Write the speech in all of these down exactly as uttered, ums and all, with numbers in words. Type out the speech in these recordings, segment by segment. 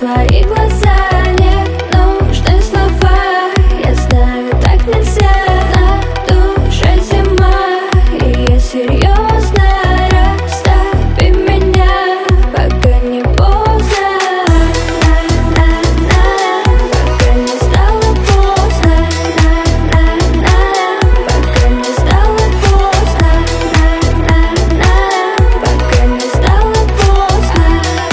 твои глаза. Не нужны слова, я знаю, так нельзя. На душе зима, и я серьезно. Расстави меня, пока не поздно. На-на-на, пока не стало поздно. На-на-на, пока не стало поздно. На-на-на, пока не стало поздно.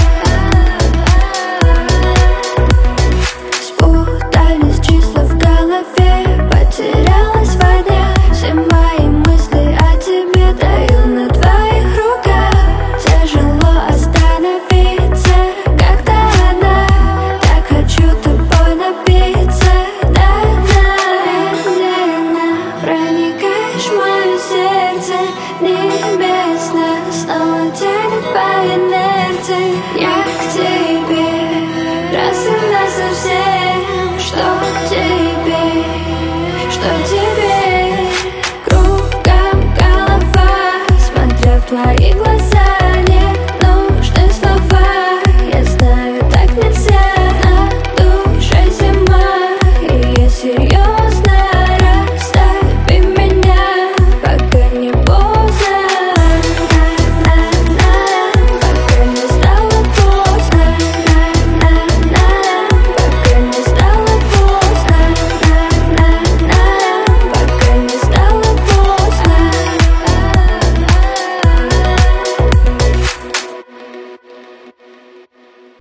Спутались числа в голове, потерялась во дне. Все мои мысли о тебе таю на твоих руках. Тяжело остановиться, когда одна. Так хочу тобой напиться до дна. Медленно проникаешь в мое сердце небесно, снова тянет по инерции. Я к тебе раз и навсегда.